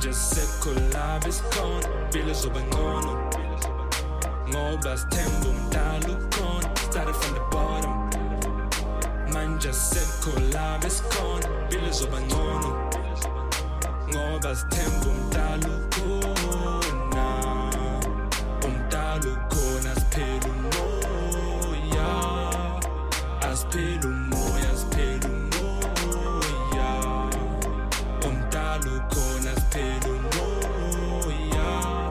manje sekhulaba isikhona impilo zoba ngcono ngoba sithemba umdala ukhona started from the bottom manje sekhulaba isikhona impilo zoba ngcono ngoba sithemba umdala ukhona umdala ukhona siphela umoya asiphela umoya siphela umoya umdala ukhona siphela umoya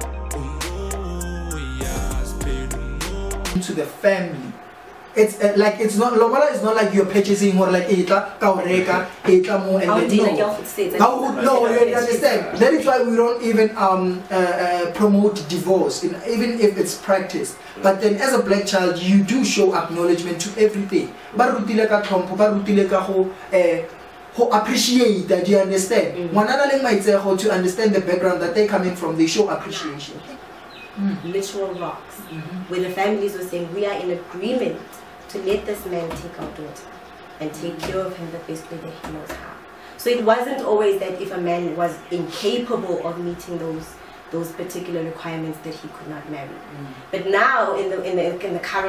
umoya siphela umoya. To the family. It's like it's not lobola is not like you're purchasing or like etla kaureka etla mo and then no you understand. That is why we don't even promote divorce even if it's practiced. But then as a black child you do show acknowledgement to everything. Ba rutile ka tlhompho ba rutile ka go appreciate that, you understand. Ngwana le maitsego to understand the background that they come in from, they show appreciation. Literal rocks where the families were saying we are in agreement to let this man take our daughter and take care of him the best way that he knows how. So it wasn't always that if a man was incapable of meeting those particular requirements that he could not marry. But now in the current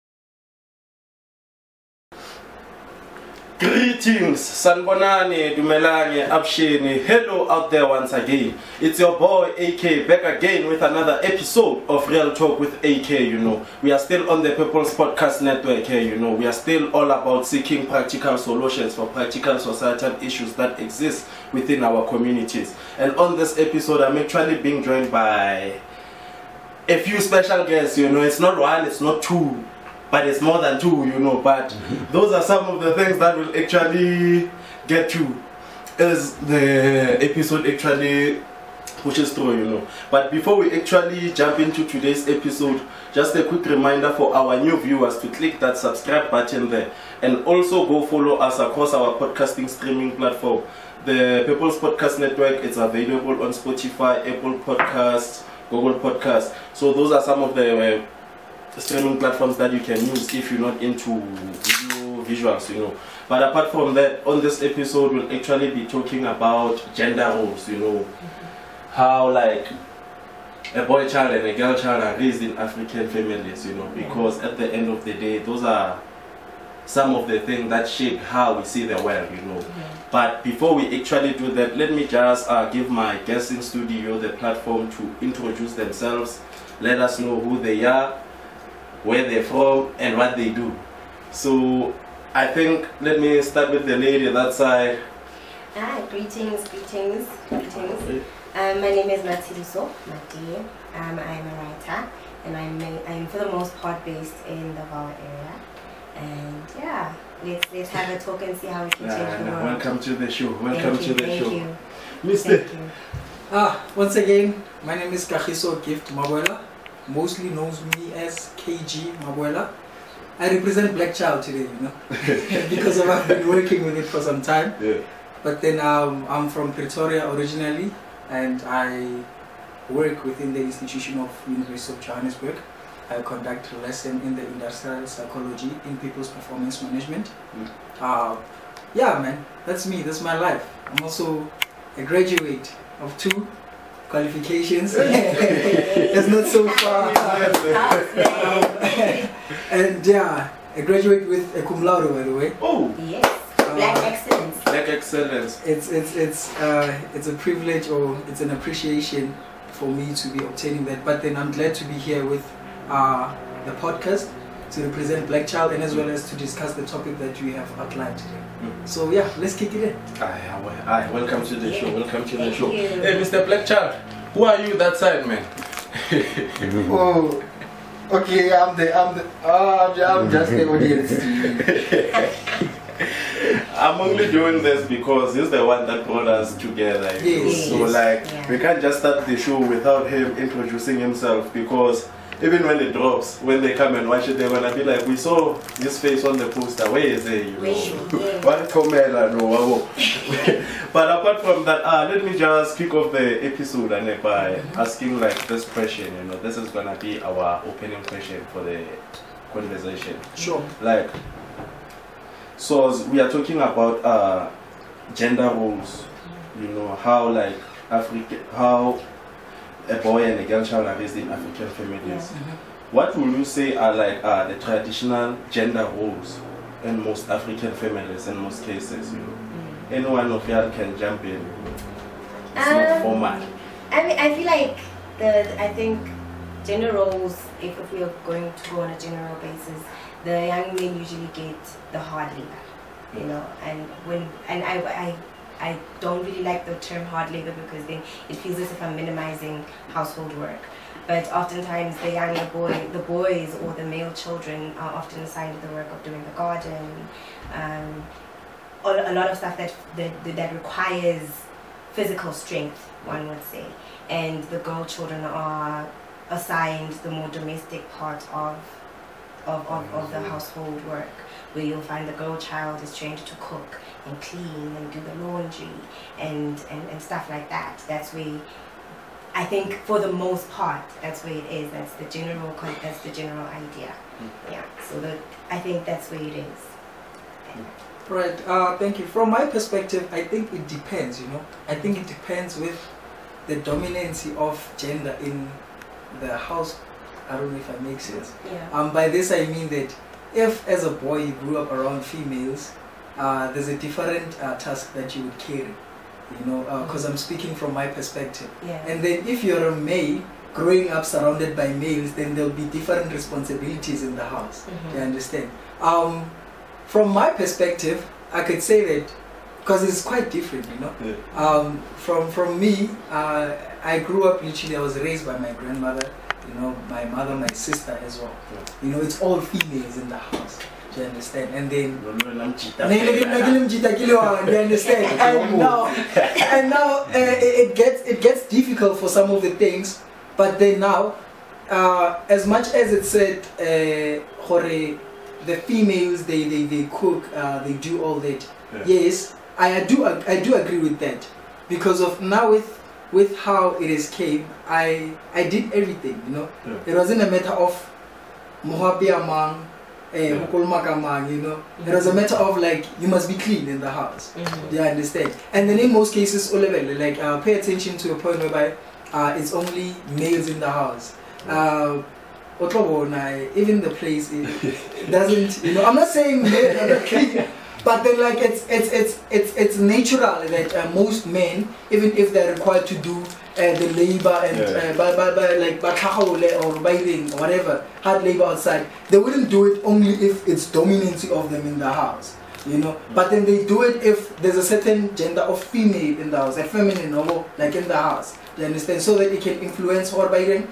Greetings, Sanbonani, Dumelani, Abshini, hello out there once again. It's your boy AK back again with another episode of Real Talk with AK, you know. We are still on the People's Podcast Network here, you know. We are still all about seeking practical solutions for practical societal issues that exist within our communities. And on this episode, I'm actually being joined by a few special guests, you know. It's not one, it's not two, but it's more than two, you know. But those are some of the things that will actually get you as the episode actually pushes through, you know. But before we actually jump into today's episode, just a quick reminder for our new viewers to click that subscribe button there, and also go follow us across our podcasting streaming platform. The People's Podcast Network is available on Spotify, Apple Podcasts, Google Podcasts. So those are some of the streaming platforms that you can use if you're not into visuals, you know. But apart from that, on this episode we'll actually be talking about gender roles, you know. How like a boy child and a girl child are raised in African families, you know, because at the end of the day those are some of the things that shape how we see the world, you know. But before we actually do that, let me just give my guests in studio the platform to introduce themselves, let us know who they are, where they're from, and what they do. So I think let me start with the lady that side. Greetings. My name is Matiliso Mati. I'm a writer, and I'm for the most part based in the Vaal area. And yeah, let's have a talk and see how we can change the world. Welcome to the show. Thank you. Mr. Once again, my name is Kagiso Gift Mabwela. Mostly knows me as KG Mabwela. I represent Black Child today, you know, because I've been working with it for some time. Yeah. But then I'm from Pretoria originally, and I work within the institution of University of Johannesburg. I conduct a lesson in the industrial psychology in people's performance management. Yeah, man, that's me. That's my life. I'm also a graduate of 2 qualifications. It's not so far. And yeah, I graduate with a cum laude, by the way. Oh yes, Black Excellence. Black Excellence. It's a privilege, or it's an appreciation for me to be obtaining that. But then I'm glad to be here with the podcast to represent Black Child, and as well as to discuss the topic that we have outlined today. So yeah, let's kick it in. Aye, welcome to the show. Welcome to the show. You. Hey, Mr. Black Child, who are you that side, man? Oh, okay. I'm just the audience. I'm only doing this because he's the one that brought us together. Yes. So like, we can't just start the show without him introducing himself, because even when it drops, when they come and watch it, they're gonna be like, we saw his face on the poster. Where is he? You know? But apart from that, let me just kick off the episode and by asking like this question. You know, this is gonna be our opening question for the conversation. Sure. Like, so we are talking about gender roles. You know, how like how a boy and a girl child are raised in African families. What will you say are like the traditional gender roles in most African families in most cases? You know, anyone of y'all can jump in. It's not formal. I mean, I feel like I think gender roles, if we are going to go on a general basis, the young men usually get the hard labor, you know, and I don't really like the term hard labor because then it feels as if I'm minimizing household work. But oftentimes the boys or the male children are often assigned the work of doing the garden, a lot of stuff that requires physical strength, one would say. And the girl children are assigned the more domestic part of the household work, where you'll find the girl child is trained to cook and clean and do the laundry and stuff like that. That's where, I think, for the most part, that's where it is. That's the general idea. Yeah. So I think that's where it is. Right. Thank you. From my perspective, I think it depends. You know, I think it depends with the dominancy of gender in the house. I don't know if that makes sense. Yeah. By this I mean that if as a boy you grew up around females, there's a different task that you would carry, you know, because I'm speaking from my perspective. Yeah. And then if you're a male growing up surrounded by males, then there'll be different responsibilities in the house. You understand? From my perspective, I could say that because it's quite different, you know. Yeah. From me, I grew up literally. I was raised by my grandmother. You know, my mother, my sister as well. You know, it's all females in the house. Do you understand? And then you understand? And now it gets difficult for some of the things. But then now, as much as it said, the females they cook, they do all that. Yeah. Yes, I do agree with that, because of now with how it is came, I did everything, you know. Yeah. It wasn't a matter of Mohabi amang, you know. It was a matter of like, you must be clean in the house. Do you understand? And then in most cases, like pay attention to a point whereby it's only males in the house. Even the place it doesn't, you know. I'm not saying men are not clean. But then, like, it's natural that most men, even if they're required to do the labor and like or bathing or whatever, hard labor outside, they wouldn't do it only if it's dominancy of them in the house, you know. But then they do it if there's a certain gender of female in the house, a feminine or like in the house. You understand? So that it can influence or bathing.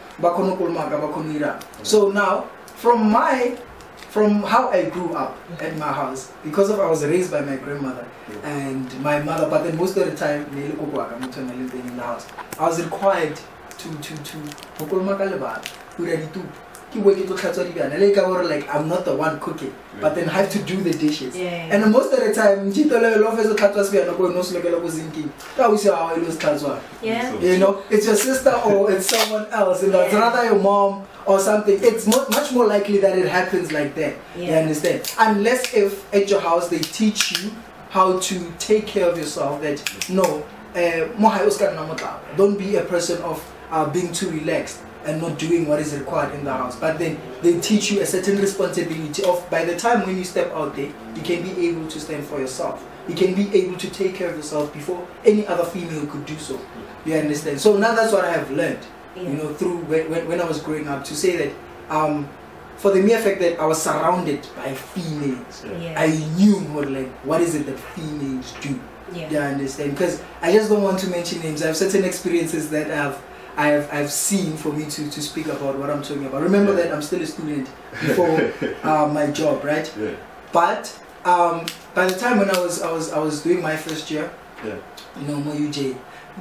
So now, from how I grew up at my house, because of I was raised by my grandmother and my mother, but then most of the time in the house, I was required to like I'm not the one cooking, but then I have to do the dishes. And most of the time, you know, it's your sister or it's someone else, and it's rather your mom or something. It's much more likely that it happens like that. You understand? Unless if at your house they teach you how to take care of yourself, that no, don't be a person of being too relaxed and not doing what is required in the house. But then they teach you a certain responsibility of, by the time when you step out there, you can be able to stand for yourself. You can be able to take care of yourself before any other female could do so. You understand? So now that's what I have learned, you know, through when I was growing up, to say that for the mere fact that I was surrounded by females, I knew more like what is it that females do. You understand? Because I just don't want to mention names. I have certain experiences that I've seen for me to speak about what I'm talking about. Remember that I'm still a student before my job, right? But by the time when I was doing my first year, you know, more UJ,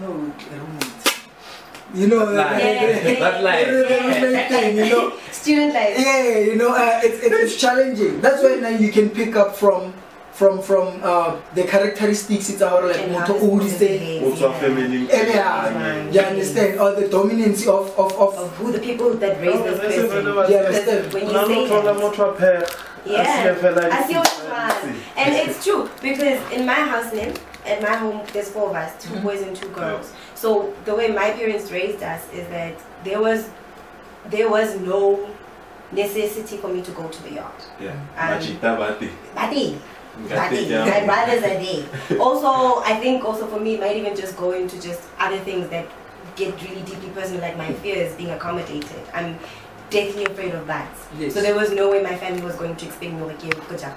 you know, that thing, you know, student life. Yeah, you know, it's challenging. That's why now you can pick up from the characteristics. It's our like also feminine. You understand? Or the dominancy of who the people that raise this person. You understand? When you say I see what you mean. And it's true, because in my house, at my home, there's 4 of us, 2 boys and 2 girls. So the way my parents raised us is that there was no necessity for me to go to the yard. Yeah. Bati. My brothers are there. Also, I think also for me, it might even just go into just other things that get really deeply personal, like my fears being accommodated. I'm deathly afraid of bats. Yes. So there was no way my family was going to expect me to go guys.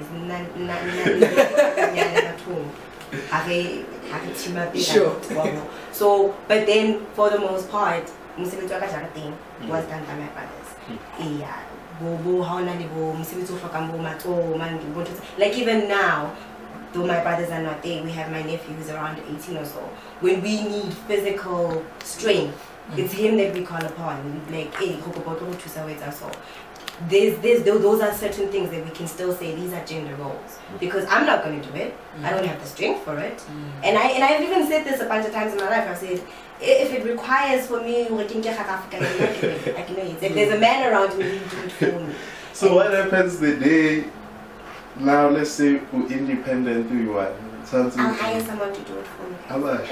Sure. So, but then for the most part, Muslim was done by my brothers. Yeah. Like even now, though my brothers are not there, we have my nephew who's around 18 or so. When we need physical strength, it's him that we call upon. Like, hey, so those are certain things that we can still say these are gender roles, because I'm not going to do it. I don't have the strength for it. And I've even said this a bunch of times in my life. I've said, if it requires for me working I can do it. If there's a man around me, he will do it for me. So what happens the day, now let's say you're independent, you are something. I'll hire someone to do it for me. How much?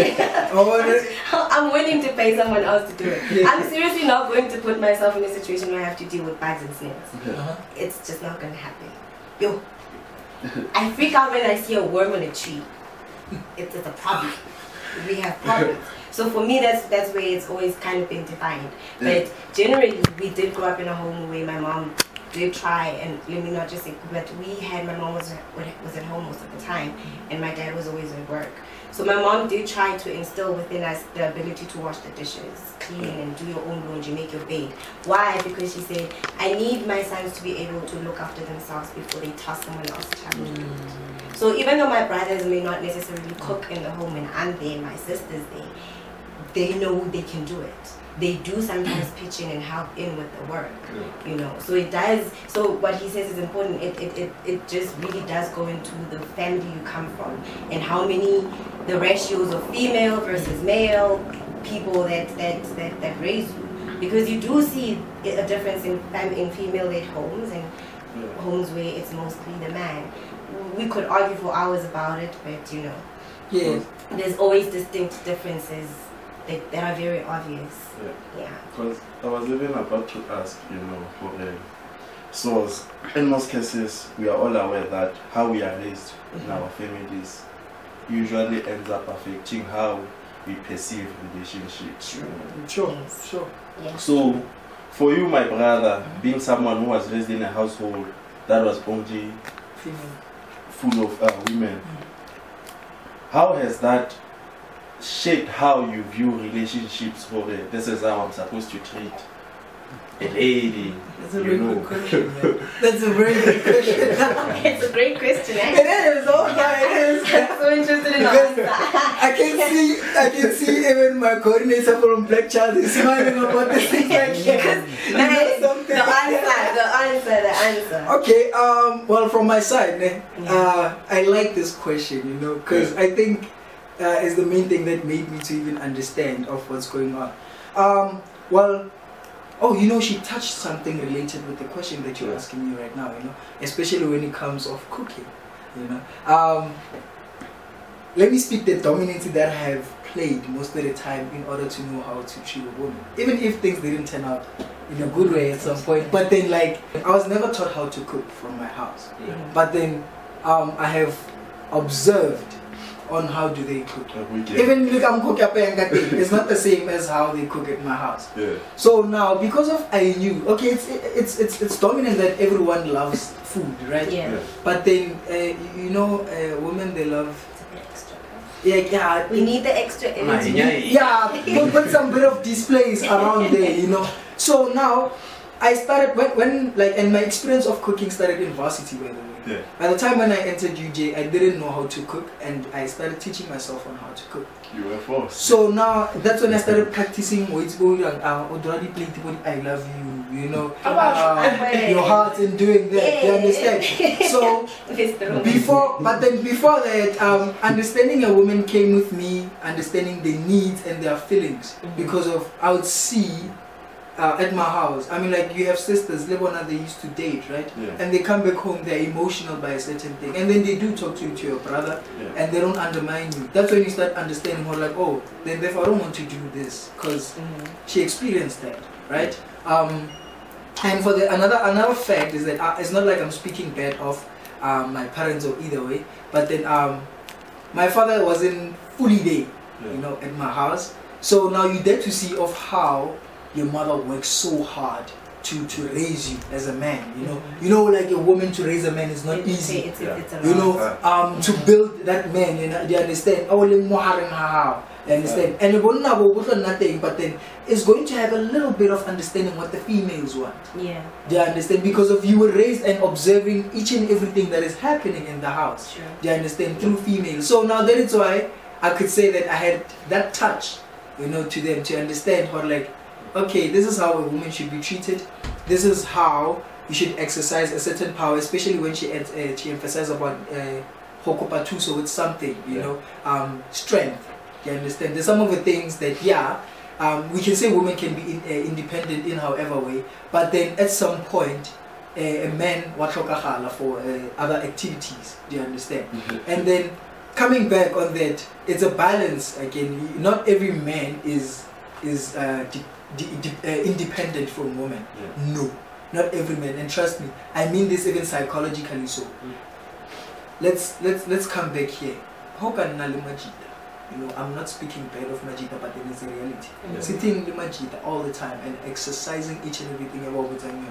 I'm willing to pay someone else to do it. Yeah. I'm seriously not going to put myself in a situation where I have to deal with bugs and snails. It's just not going to happen. Yo, I freak out when I see a worm on a tree. It's a problem. We have problems. So for me, that's where it's always kind of been defined. But generally, we did grow up in a home where my mom did try, and let me not just say, but my mom was at home most of the time, and my dad was always at work. So my mom did try to instill within us the ability to wash the dishes, clean and do your own laundry, make your bed. Why? Because she said, I need my sons to be able to look after themselves before they toss someone else's child. So even though my brothers may not necessarily cook in the home and I'm there, my sister's there, they know they can do it. They do sometimes pitch in and help in with the work, you know. So it does. So what he says is important. It just really does go into the family you come from and how many the ratios of female versus male people that raise you, because you do see a difference in female-led homes and homes where it's mostly the man. We could argue for hours about it, but you know, there's always distinct differences that are very obvious. Yeah. Because I was even about to ask, you know, for so in most cases, we are all aware that how we are raised in our families usually ends up affecting how we perceive relationships. Sure. Yeah. So, for you, my brother, being someone who was raised in a household that was only full of women, how has that shaped how you view relationships? For this is how I'm supposed to treat a lady. That's a very good question, man. That's a very good question. It's a great question, eh? It is, oh yeah, it is. I'm so interested in answer. I can see even my coordinator from Black Child is smiling about this thing right here. The answer. Okay, well, from my side, I like this question, you know, because I think is the main thing that made me to even understand of what's going on. Oh, you know, she touched something related with the question that you're asking me right now, you know, especially when it comes of cooking, you know. Let me speak the dominance that I have played most of the time in order to know how to treat a woman, even if things didn't turn out in a good way at some point. But then, like, I was never taught how to cook from my house. But then I have observed on how do they cook. Even look, I'm cooking it's not the same as how they cook at my house. So now, because of I knew, okay, it's dominant that everyone loves food, right? But then you know, women, they love we need the extra energy. Put some bit of displays around there, you know. So now I started when and my experience of cooking started in varsity, by the way. By the time when I entered UJ, I didn't know how to cook, and I started teaching myself on how to cook. You were forced. So now that's when I started practicing I love you, you know, your heart in doing that. You understand? So before that, understanding a woman came with me understanding their needs and their feelings, because of I would see at my house, I mean, like, you have sisters, Lebona, they used to date, right? Yeah. And they come back home, they're emotional by a certain thing. And then they do talk to your brother, and they don't undermine you. That's when you start understanding more like, oh, then therefore I don't want to do this, because she experienced that, right? And for another fact is that it's not like I'm speaking bad of my parents or either way, but then my father wasn't fully there, you know, at my house. So now you get to see of how your mother works so hard to raise you as a man, you know. You know, like a woman to raise a man is not easy. It's you know, to build that man, you know, you understand? You understand? And you won't know nothing, but then it's going to have a little bit of understanding what the females want. Yeah. Do you understand? Because of you were raised and observing each and everything that is happening in the house. Sure. Do you understand? Through females. So now that is why I could say that I had that touch, you know, to them, to understand how, like, okay, this is how a woman should be treated. This is how you should exercise a certain power, especially when she emphasized about Hokopatu, so it's something, you know, strength. You understand? There's some of the things that, we can say women can be independent in however way, but then at some point, a man watlokagala for other activities. Do you understand? And then coming back on that, it's a balance again. Not every man is independent from women. No, not every man. And trust me, I mean this even psychologically. So let's come back here. How can Majida? You know, I'm not speaking bad of Majida, but it is a reality. Sitting in Majida all the time and exercising each and everything about what's on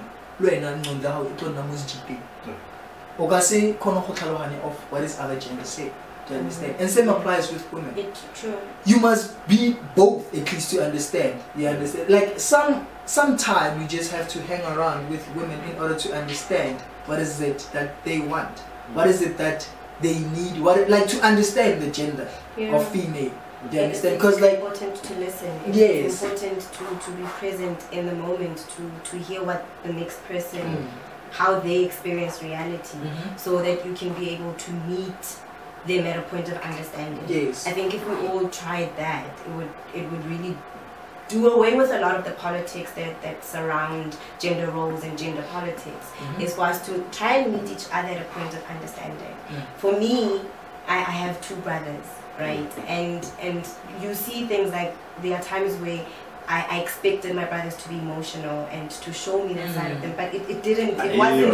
of what is other gender say. Do you understand? And same applies with women. It's true. You must be both at least to understand. You understand? Like sometime you just have to hang around with women in order to understand what is it that they want. What is it that they need? Like to understand the gender of female. Do you understand? Because it's important to listen. It's important to be present in the moment, to hear what the next person, how they experience reality, so that you can be able to meet them at a point of understanding. Yes. I think if we all tried that, it would really do away with a lot of the politics that surround gender roles and gender politics. Is for us to try and meet each other at a point of understanding. For me, I have two brothers, right? And you see things like there are times where I expected my brothers to be emotional and to show me that side of them, but it didn't. It wasn't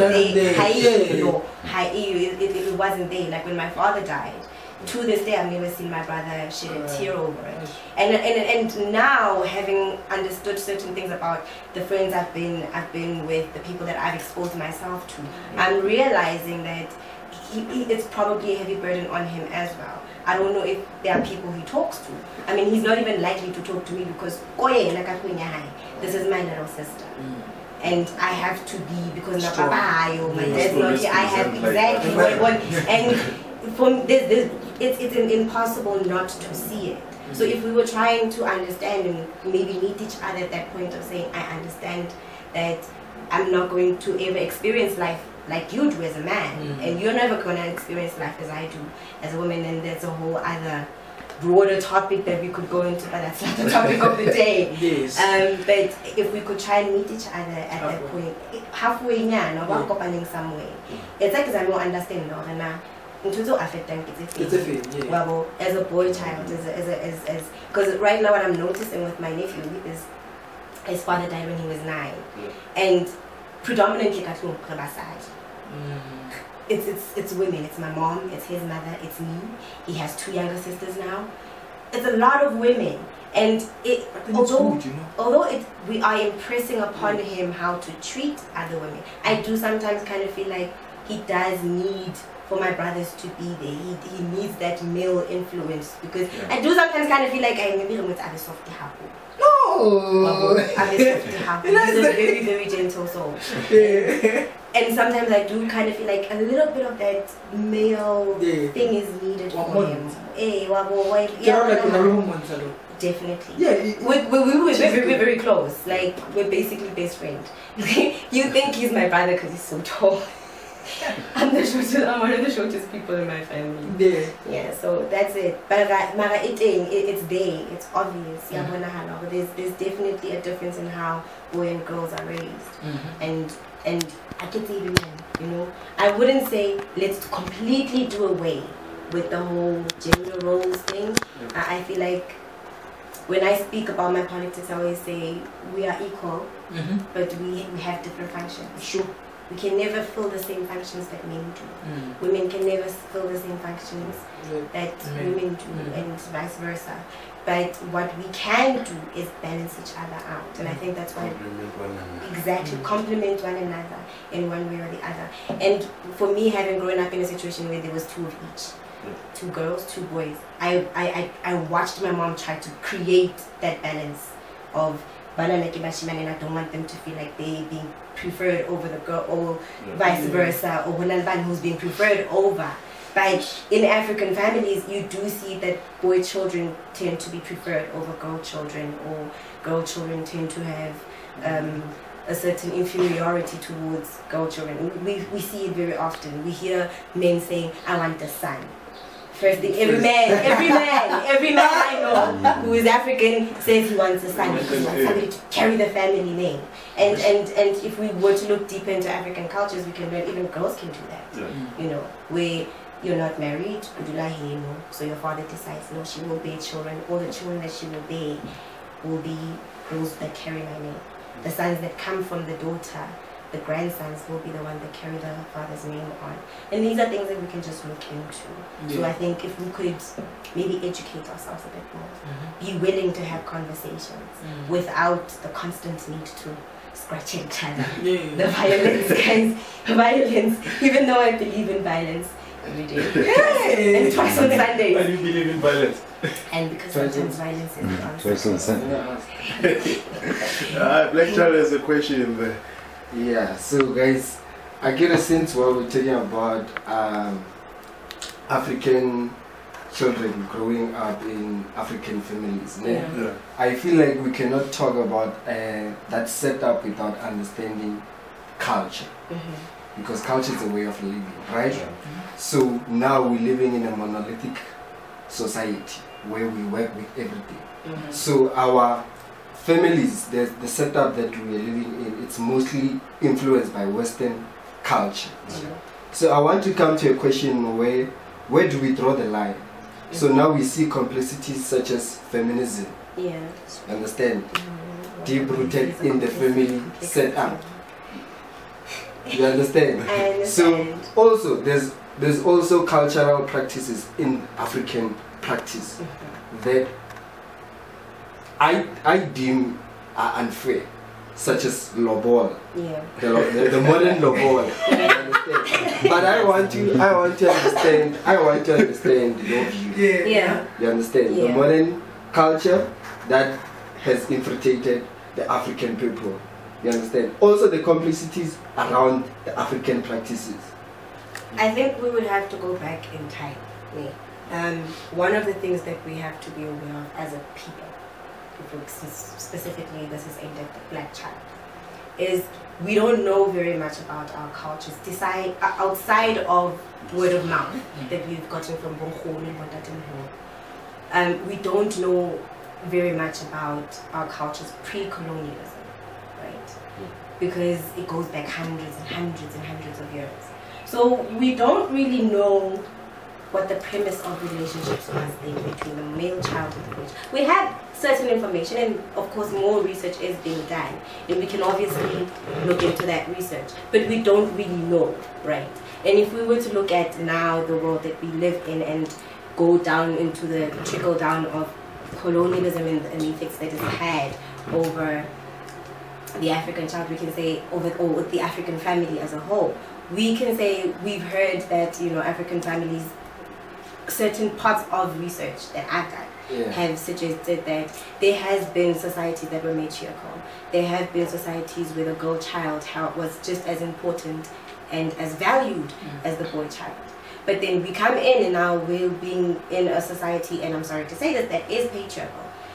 there. It wasn't there. Like when my father died, to this day I've never seen my brother shed a tear over it. And now, having understood certain things about the friends I've been with, the people that I've exposed myself to, I'm realizing that it's probably a heavy burden on him as well. I don't know if there are people he talks to. I mean, he's not even likely to talk to me because this is my little sister. And I have to be, because my papa or my dad's not here, I have exactly what and from this it's impossible not to see it. So if we were trying to understand and maybe meet each other at that point of saying, I understand that I'm not going to ever experience life like you do as a man, and you're never going to experience life as I do as a woman, and there's a whole other broader topic that we could go into, but that's not the topic of the day. Yes. But if we could try and meet each other at that point, halfway, some way, it's like I don't understand, it's a thing. As a boy child, because right now what I'm noticing with my nephew is his father died when he was 9, and predominantly it's women. It's my mom, it's his mother, it's me. He has 2 younger sisters now. It's a lot of women, and although we are impressing upon him how to treat other women, I do sometimes kind of feel like he does need for my brothers to be there. He needs that male influence, because I do sometimes kind of feel like I maybe with a soft hapu. No, he's a very, very gentle soul. And sometimes I do kind of feel like a little bit of that male thing is needed for him. Definitely. Yeah, we're very, very close. Like, we're basically best friends. You think he's my brother because he's so tall. I'm one of the shortest people in my family. Yeah, so that's it. But it's there, it's obvious. There's definitely a difference in how boys and girls are raised. And I can say even, you know, I wouldn't say let's completely do away with the whole gender roles thing. I feel like when I speak about my politics, I always say we are equal, but we have different functions. Sure. We can never fill the same functions that men do. Women can never fill the same functions that women do, and vice versa. But what we can do is balance each other out, and I think that's why complement one another in one way or the other. And for me, having grown up in a situation where there was two of each, 2 girls, 2 boys, I watched my mom try to create that balance of and I don't want them to feel like they being preferred over the girl, or vice versa, or who's being preferred over. But in African families, you do see that boy children tend to be preferred over girl children, or girl children tend to have a certain inferiority towards girl children. We see it very often. We hear men saying, I want a son. First thing, every man I know who is African says he wants a son because he wants somebody to carry the family name. And if we were to look deeper into African cultures, we can learn even girls can do that. You know, where you're not married, so your father decides, no, she will bear children. All the children that she will bear will be those that carry my name. The sons that come from the daughter, the grandsons, will be the one that carry the father's name on. And these are things that we can just look into. So I think if we could maybe educate ourselves a bit more, be willing to have conversations without the constant need to scratch each other. The violence, guys, violence. Even though I believe in violence every day. And twice on Sundays. Why do you believe in violence? And because sometimes violence is the answer. Twice on Sunday. Black Child has a question there. Yeah, so guys, I get a sense while we're talking about African children growing up in African families. I feel like we cannot talk about that setup without understanding culture. Because culture is a way of living, right? So now we're living in a monolithic society where we work with everything. So our families, the setup that we are living in, it's mostly influenced by Western culture. So I want to come to a question where do we draw the line? So now we see complexities such as feminism. Understand? Deep-rooted in the family setup. You understand? I understand. So also there's also cultural practices in African practice that I deem are unfair, such as lobola, the modern lobola. But I want to understand your view. You understand the modern culture that has infiltrated the African people. You understand? Also the complexities around the African practices. I think we would have to go back in time. One of the things that we have to be aware of as a people, specifically this is aimed at the Black child, is we don't know very much about our cultures outside of word of mouth that we've gotten from Bonghoni and we don't know very much about our cultures pre-colonialism, right? Because it goes back hundreds and hundreds and hundreds of years. So we don't really know what the premise of relationships was then between the male child and the female child. We have certain information, and of course more research is being done, and we can obviously look into that research, but we don't really know, right? And if we were to look at now the world that we live in and go down into the trickle down of colonialism and the effects that it's had over the African child, we can say over the African family as a whole. We can say we've heard that, you know, African families, certain parts of research that I've done have suggested that there has been societies that were matriarchal. There have been societies where the girl child was just as important and as valued as the boy child. But then we come in and now we're being in a society, and I'm sorry to say that is patriarchal.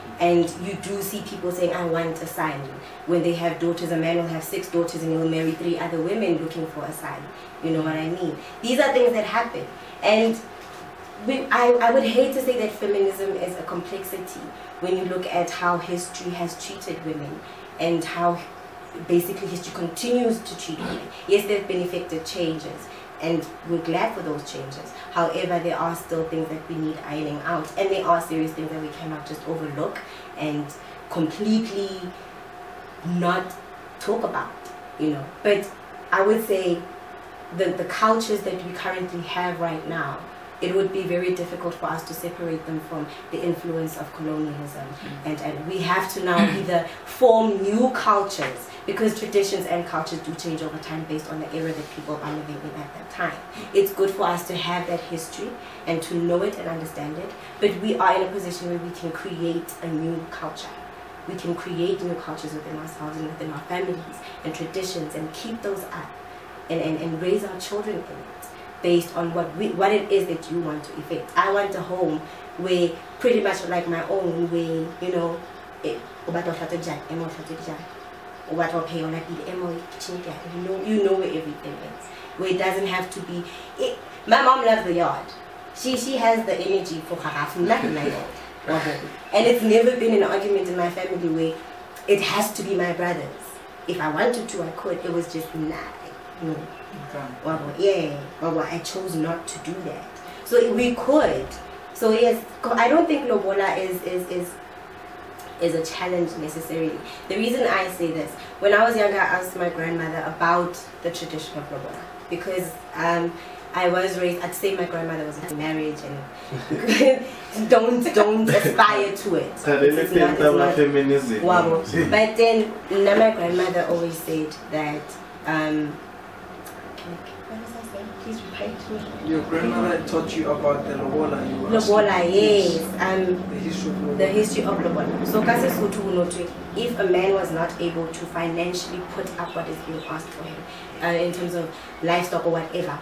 And you do see people saying, I want a son. When they have daughters, a man will have 6 daughters and he will marry 3 other women looking for a son. You know what I mean? These are things that happen. And I would hate to say that feminism is a complexity when you look at how history has treated women and how basically history continues to treat women. Yes, there have been effective changes, and we're glad for those changes. However, there are still things that we need ironing out, and there are serious things that we cannot just overlook and completely not talk about, you know. But I would say the cultures that we currently have right now, it would be very difficult for us to separate them from the influence of colonialism. And we have to now either form new cultures, because traditions and cultures do change over time based on the era that people are living in at that time. It's good for us to have that history and to know it and understand it, but we are in a position where we can create a new culture. We can create new cultures within ourselves and within our families and traditions, and keep those up and raise our children in it, based on what it is that you want to effect. I want a home where, pretty much like my own, where, you know, you know where everything is. Where it doesn't have to be. My mom loves the yard. She has the energy for her half, nothing like that. And it's never been an argument in my family where it has to be my brother's. If I wanted to, I could. It was just nah. No. Yeah, I chose not to do that. So we could. So yes, I don't think lobola is a challenge necessarily. The reason I say this, when I was younger, I asked my grandmother about the tradition of lobola, because I was raised. I'd say my grandmother was in marriage, and don't aspire to it. It's not feminism. But then my grandmother always said that. What was I saying? Please repeat me. Your grandmother taught you about the lobola. Lobola, yes. The history of lobola. So if a man was not able to financially put up what is being asked for him, in terms of livestock or whatever,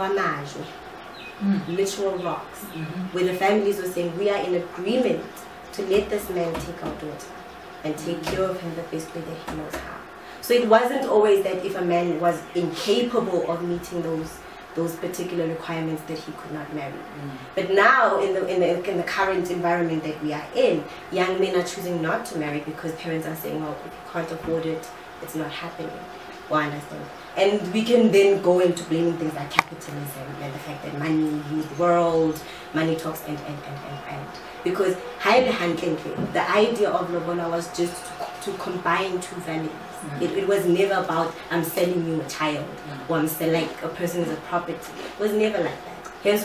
literal rocks, where the families were saying, we are in agreement to let this man take our daughter and take care of him the best way that he knows how. So it wasn't always that if a man was incapable of meeting those particular requirements that he could not marry. But now in the current environment that we are in, young men are choosing not to marry because parents are saying, well, if you can't afford it, it's not happening. Well, I understand. And we can then go into blaming things like capitalism and the fact that money rules the world, money talks and. Because the idea of lobola was just to combine 2 families. It was never about I'm selling you a child or I'm selling a person as a property. It was never like that. Hence,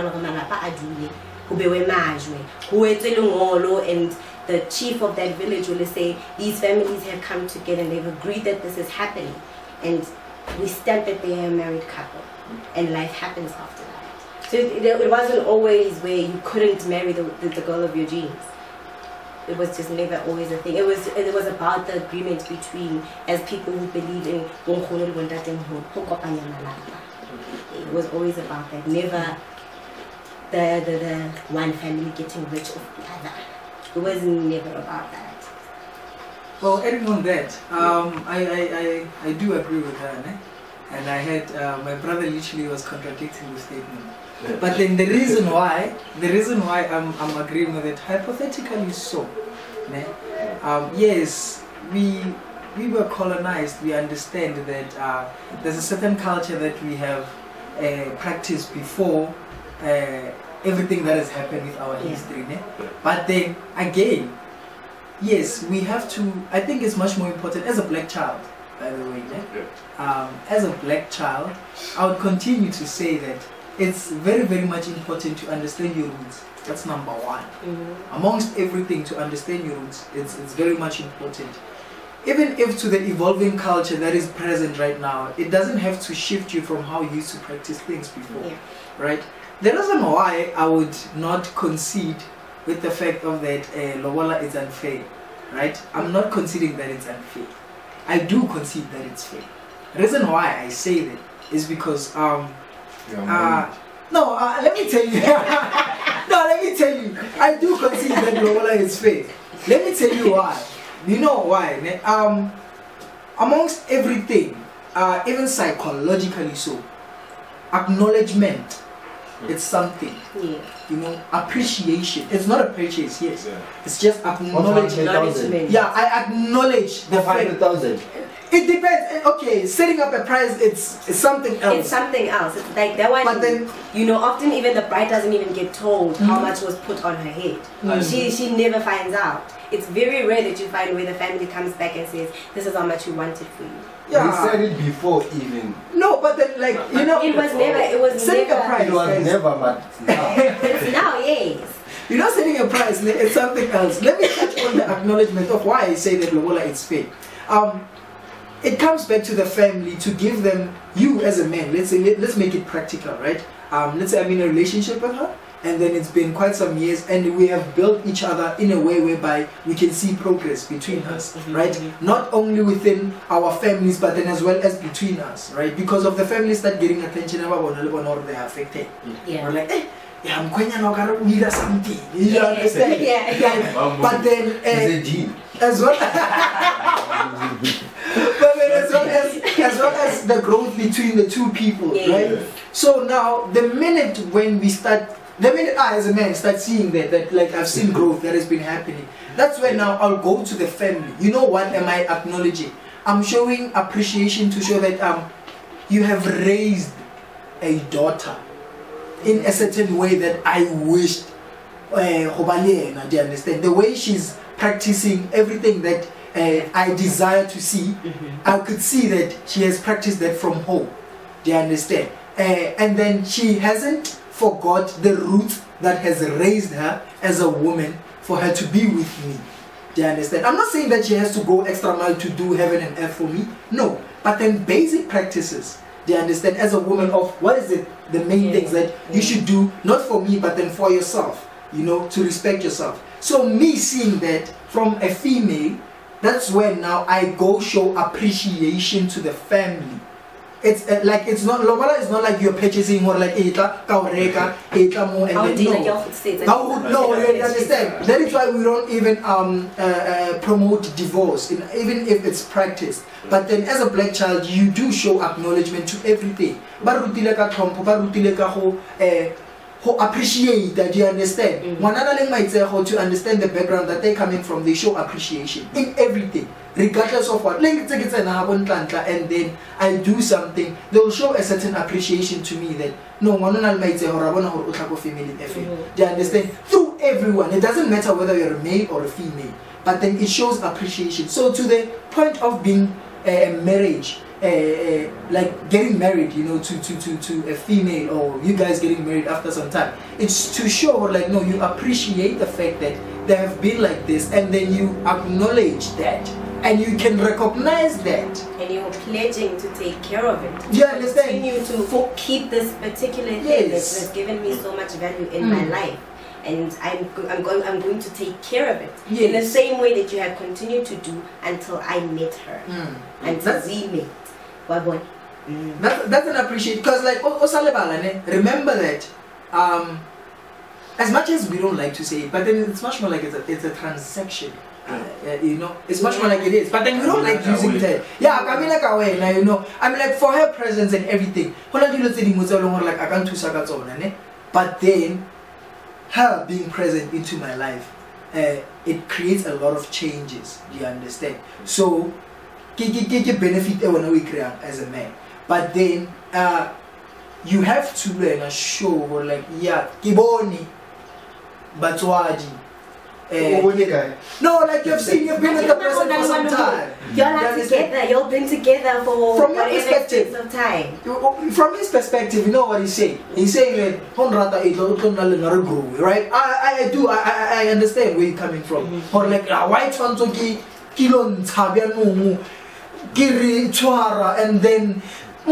and the chief of that village will say, these families have come together and they've agreed that this is happening. And we stamp that they are a married couple. And life happens after that. So it wasn't always where you couldn't marry the girl of your dreams. It was just never always a thing. It was about the agreement between, as people who believe in it was always about that. Never the one family getting rich off the other. It was never about that. Well, adding on that, I do agree with her, né? And I had my brother literally was contradicting the statement. But then the reason why I'm agreeing with it, hypothetically so, né? Yes, we were colonized. We understand that there's a certain culture that we have practiced before everything that has happened with our history, né? But then again, yes, we have to. I think it's much more important as a black child. By the way, né? As a black child, I would continue to say that it's very, very much important to understand your roots. That's number one. Amongst everything, to understand your roots, it's very much important. Even if to the evolving culture that is present right now, it doesn't have to shift you from how you used to practice things before, right? The reason why I would not concede with the fact of that lobola is unfair, right? I'm not conceding that it's unfair. I do concede that it's fair. The reason why I say that is because let me tell you. No, let me tell you. I do concede that lobola is fair. Let me tell you why. You know why? Amongst everything, even psychologically so, acknowledgement, it's something. Yeah. You know, appreciation. It's not a purchase, yes. Yeah. It's just acknowledgement. Yeah, I acknowledge the fact. 500,000. It depends. Okay, setting up a price, it's something else. It's something else. It's like that one. But then, you know, often even the bride doesn't even get told how much was put on her head. She never finds out. It's very rare that you find where the family comes back and says, "This is how much we wanted for you." yeah. We said it before even. No, but then, like, you know, It was never. It was setting never. a price. It was guys. never, but now. It's now, yes. You know, setting a price, it's something else. Let me touch on the acknowledgement of why I say that Lobola is fair. It comes back to the family to give them, you as a man, let's say, let's make it practical, right? Let's say I'm in a relationship with her, and then it's been quite some years, and we have built each other in a way whereby we can see progress between us, right? Not only within our families, but then as well as between us, right? Because of the families start getting attention about or they are affected. Yeah. We're like, yeah, I'm going to need something. You understand? Yeah. But then, It's a deal. as well, but then as well as the growth between the two people, right? So now, the minute I as a man start seeing that like I've seen growth that has been happening, that's when now I'll go to the family. You know what am I acknowledging? I'm showing appreciation to show that you have raised a daughter in a certain way that I wished. Do you understand? The way she's practicing everything that I desire to see, I could see that she has practiced that from home. Do you understand? And then she hasn't forgot the roots that has raised her as a woman for her to be with me. Do you understand? I'm not saying that she has to go extra mile to do heaven and earth for me. No. But then basic practices. Do you understand? As a woman of what is it? The main things that you should do, not for me, but then for yourself. You know, to respect yourself. So me seeing that from a female, that's when now I go show appreciation to the family. It's like it's not Lobola is not like you're purchasing or like eta kaureka eta mo and then no, you understand. That is why we don't even promote divorce, even if it's practiced. But then as a black child, you do show acknowledgement to everything. Barutile ka tlhompho, barutile ka ho appreciate that, you understand? To understand the background that they're coming from, they show appreciation in everything, regardless of what. And then I do something, they'll show a certain appreciation to me that no one do you understand? Through everyone, it doesn't matter whether you're a male or a female, but then it shows appreciation. So to the point of being a marriage, like getting married, you know, to a female, or you guys getting married after some time, it's to show like, no, you appreciate the fact that they have been like this, and then you acknowledge that, and you can recognize that, and you're pledging to take care of it. Do you understand? Continue to keep this particular thing that has given me so much value in my life. And I'm going to take care of it in the same way that you have continued to do until I met her, until we met. That's an appreciation, because like remember that as much as we don't like to say it, but then it's much more like it's a transaction. You know, it's much more like it is, but then we don't like using that. Yeah, I mean, like away now, you know, I mean, like for her presence and everything, like I can't do saga, but then her being present into my life, it creates a lot of changes. Do you understand? So benefit when we create as a man, but then you have to learn a show or like kiboni batwaji. No, like you've seen, you've been with the person for some time. Y'all together, y'all been together for from your perspective of time. From his perspective, you know what he's saying. He's saying right? I understand where you're coming from. Or like why kilon kiri chwara, and then I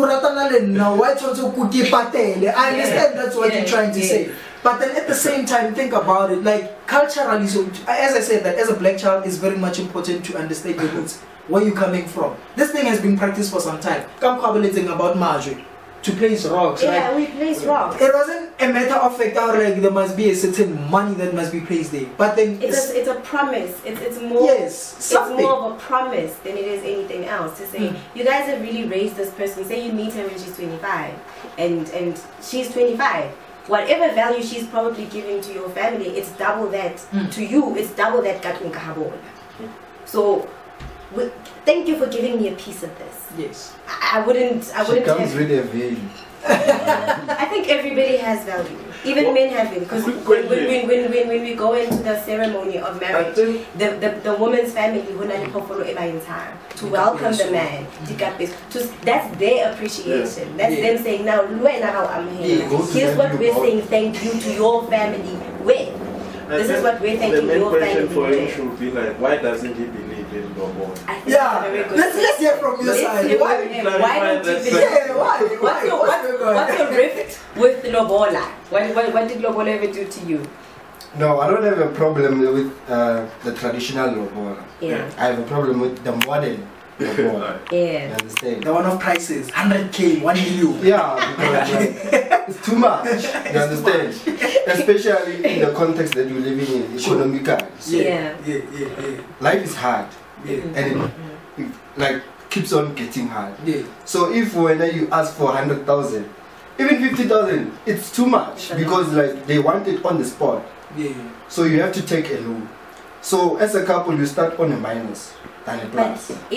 understand that's what you're trying to say. But then at the same time, think about it, like culturally, so as I said, that as a black child, it's very much important to understand your roots, where you're coming from. This thing has been practiced for some time. Come commenting about Marjorie to place rocks. Yeah, right? we place rocks. It wasn't a matter of fact, like there must be a certain money that must be placed there. But then it's a promise. It's more. Yes, something. It's more of a promise than it is anything else. To say you guys have really raised this person. Say you meet her when she's 25, and she's 25. Whatever value she's probably giving to your family, it's double that to you. It's double that katun kahabona. So, thank you for giving me a piece of this. Yes. I wouldn't. She comes with a veil. I think everybody has value. Even men have value. Because when we go into the ceremony of marriage, the woman's family to welcome the man, that's their appreciation. That's them saying, now, I'm here. Here's what we're saying thank you to your family with. This is what we're thanking your family. The main question for him should be like, why doesn't he believe in Lobola? Yeah, let's hear from your side. Why don't you believe? What's your rift with Lobola? What did Lobola ever do to you? No, I don't have a problem with the traditional Lobola. Yeah. I have a problem with the modern Lobola. Yeah. You understand? The one of prices, 100K, 1 million. Yeah, because it's too much. You understand? Especially in the context that you're living in, economically. So Yeah. life is hard. Yeah. And it like keeps on getting hard. Yeah. So if when you ask for 100,000, even 50,000, it's too much because like they want it on the spot. Yeah. So you have to take a loan. So as a couple, you start on a minus than a plus. But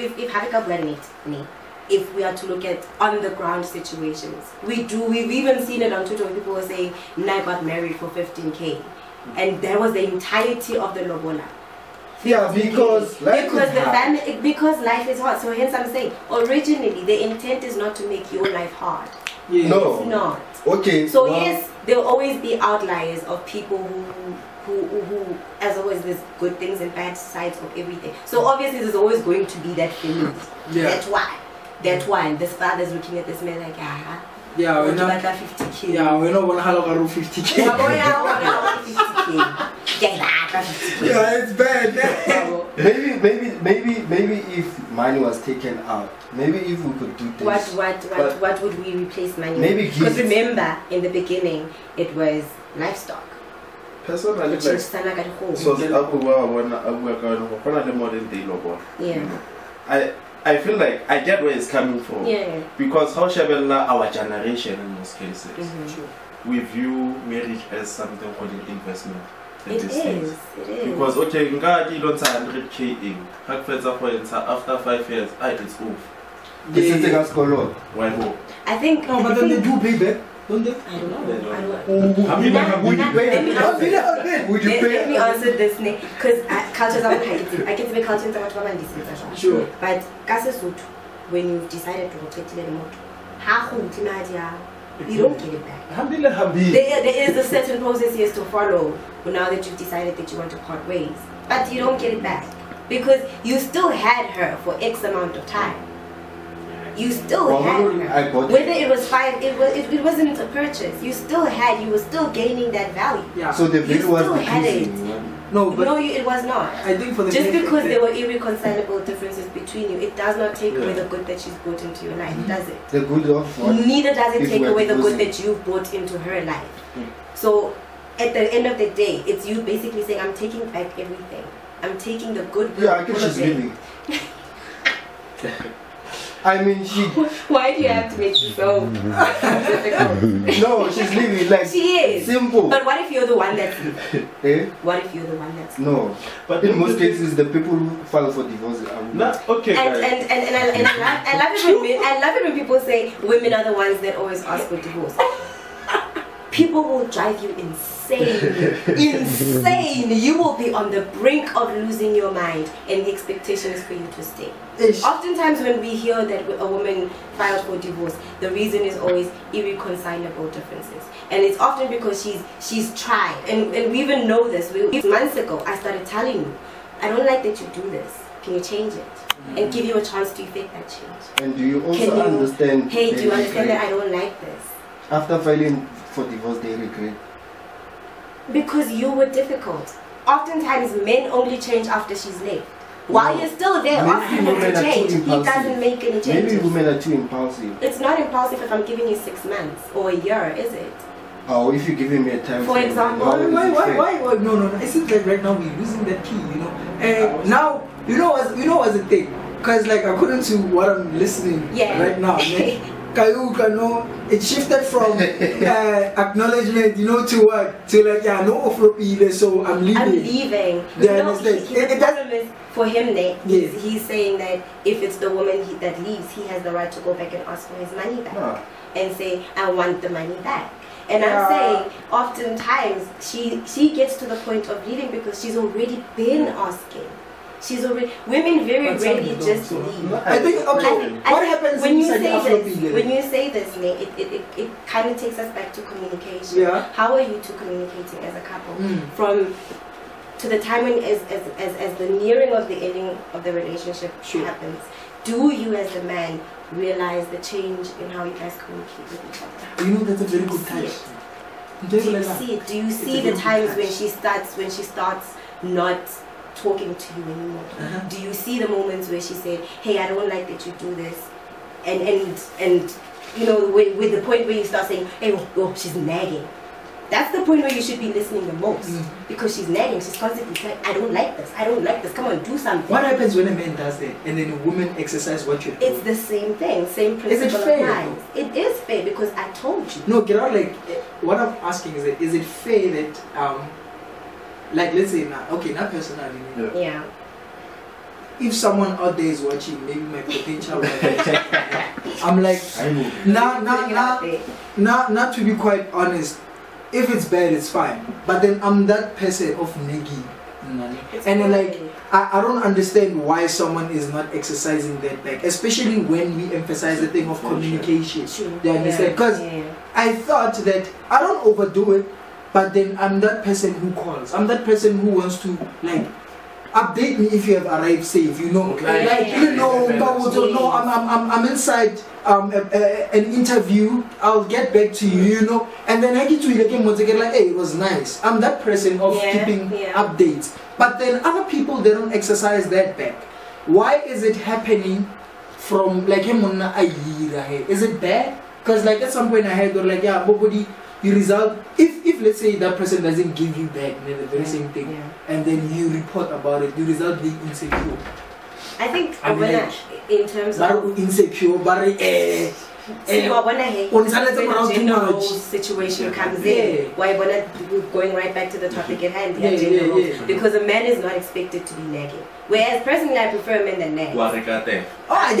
if we are to look at on the ground situations, we've even seen it on Twitter where people were saying, I got married for 15K, and that was the entirety of the lobola. Yeah, because life is hard. So hence I'm saying, originally the intent is not to make your life hard. Yeah. No. It's not. Okay. So yes, there will always be outliers of people who, as always, there's good things and bad sides of everything. So obviously there's always going to be that feeling. Yeah. That's why. And this father's looking at this man like, yeah, we're not 50K. Yeah, we're not 50K. Yeah, it's bad. maybe if money was taken out, maybe if we could do this. What would we replace money maybe with? Because remember, in the beginning, it was livestock. Personally, yeah. I feel like I get where it's coming from. Yeah. Because how Shabella, our generation in most cases, we view marriage as something called an investment. It is. Because okay, you don't 100K in. After 5 years, it's off. Why go? I think. No, but then they do pay back, don't they? I don't know. Let me answer this, because cultures are I get to be culture in Sure. But when you've decided to rotate the remote, you don't get it back. There is a certain process you have to follow now that you've decided that you want to part ways. But you don't get it back. Because you still had her for X amount of time. You still had her. Whether it was 5, it wasn't a purchase. You were still gaining that value. Yeah. So the bill was decreasing. No, it was not. I think for the just because there were irreconcilable differences between you, it does not take away the good that she's brought into your life, does it? The good of what? Neither does it take away the good that you've brought into her life. So at the end of the day, it's you basically saying, I'm taking back everything. I'm taking the good. Yeah, I guess she's leaving. I mean, she. Why do you have to make it so difficult? No, she's leaving. Like she is simple. But what if you're the one that's eh? What if you're the one that's no? But in most cases, the people who file for divorce are women. Okay. And I love it when people say women are the ones that always ask for divorce. People will drive you insane. Insane. You will be on the brink of losing your mind, and the expectation is for you to stay. Oftentimes when we hear that a woman filed for divorce, the reason is always irreconcilable differences. And it's often because she's tried. And we even know this. Months ago, I started telling you, I don't like that you do this. Can you change it? And give you a chance to effect that change. And do you also understand? Hey, do you understand that I don't like this? After filing for divorce, they regret. Because you were difficult. Oftentimes men only change after she's left. While you're still there, asking him to change, he doesn't make any changes. Maybe women are too impulsive. It's not impulsive if I'm giving you 6 months or a year, is it? Oh, if you're giving me a time For frame, example, how is it fair? Why? No. It seems like right now we're losing that key, you know. Now, you know what's the thing? Because like according to what I'm listening right now, Kayuka, no, it shifted from acknowledgement, you know, to what? To like, yeah, no offer either, so I'm leaving. I'm leaving. Yeah, You know, the problem is for him there, he's saying that if it's the woman that leaves, he has the right to go back and ask for his money back. And say, I want the money back. And I'm saying, oftentimes, she gets to the point of leaving because she's already been asking. Women very rarely just leave. I think, what happens when you say this, it kind of takes us back to communication. Yeah. How are you two communicating as a couple? From to the time when as the nearing of the ending of the relationship happens, do you as a man realize the change in how you guys communicate with each other? You know, that's a very good touch. Do you see it? Do you see the times when she starts not talking to you anymore? Do you see the moments where she said, hey, I don't like that you do this, and you know, with the point where you start saying, hey, she's nagging. That's the point where you should be listening the most, because she's nagging. She's constantly saying, I don't like this, come on, do something. What happens when a man does that and then a woman exercises what you're doing? It's the same thing, same principle applies. It is fair because I told you. No, get out, like, what I'm asking is it fair that, like, let's say now, not personally. Yeah. If someone out there is watching, maybe my potential wife, I'm like, not to be quite honest, if it's bad, it's fine. But then I'm that person of negi. And then like, I don't understand why someone is not exercising that back, especially when we emphasize the thing of communication. You understand? Because I thought that I don't overdo it, but then I'm that person who calls. I'm that person who wants to like update me if you have arrived safe. You know, no, I'm inside an interview. I'll get back to you. You know, and then I get to like, hey, it was nice. I'm that person of keeping updates. But then other people, they don't exercise that back. Why is it happening from like is it bad? Because like at some point I heard like nobody. You result if let's say that person doesn't give you back the very same thing, and then you report about it, you result being insecure. I think in terms of insecure, but when the general situation comes in, why going right back to the topic at hand, because a man is not expected to be nagging. Whereas personally, I prefer men than nags. I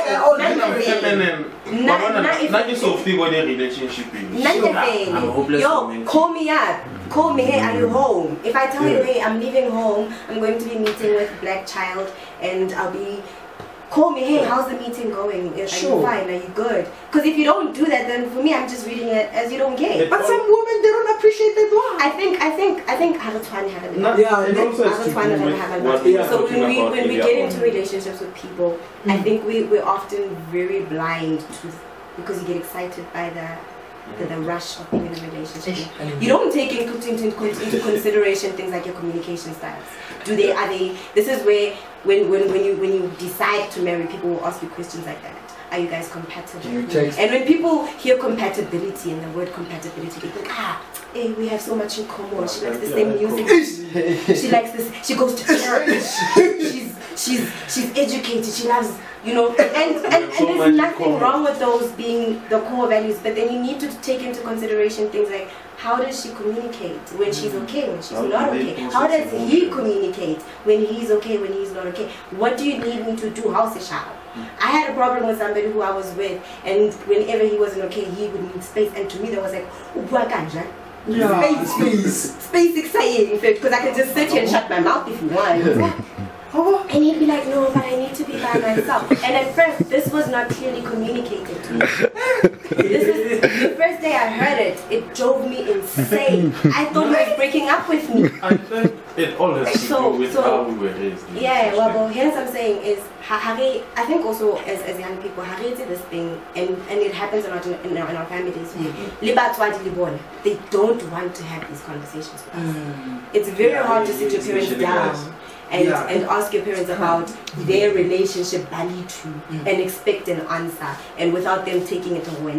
guess Yo, call me up. Call me, hey, are you home? If I tell you, hey, I'm leaving home, I'm going to be meeting with Black Child, and I'll be. Call me, hey, how's the meeting going? Are you fine? Are you good? Because if you don't do that, then for me, I'm just reading it as you don't get. But some women, they don't appreciate that one. I think Haratwan have a lot. So when we get into relationships with people, I think we're often very blind to, because you get excited by the rush of being in a relationship. You don't take into consideration things like your communication styles. This is where when you decide to marry, people will ask you questions like that. Are you guys compatible? And when people hear compatibility and the word compatibility, they think, hey, we have so much in common. She likes the same music. She likes this. She goes to church. She's educated. She loves, you know. And there's nothing wrong with those being the core values. But then you need to take into consideration things like, how does she communicate when she's okay, when she's not okay? How does he communicate when he's okay, when he's not okay? What do you need me to do? How's it shout? I had a problem with somebody who I was with, and whenever he wasn't okay, he would need space. And to me, that was like, space exciting, because I can just sit here and shut my mouth if you want. And he'd be like, no, but I need to be by myself. And at first, this was not clearly communicated to me. The first day I heard it, it drove me insane. I thought he was breaking up with me. I think it all has to do with how we were raised. Yeah, well, hence I'm saying is, I think also as young people, Harry did this thing, and it happens a lot in our families. They don't want to have these conversations with us. It's very hard to sit your parents down and ask your parents about their relationship value too, and expect an answer, and without them taking it away.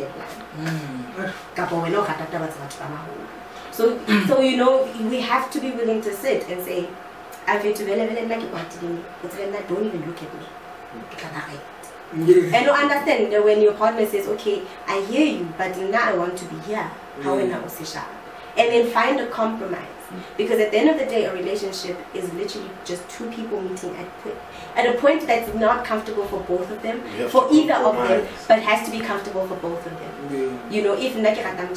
So you know, we have to be willing to sit and say, don't even look at me. And to understand that when your partner says, okay, I hear you, but now I want to be here. And then find a compromise. Because at the end of the day, a relationship is literally just two people meeting at a point that's not comfortable for both of them, for either of them, but has to be comfortable for both of them. You know, if wherever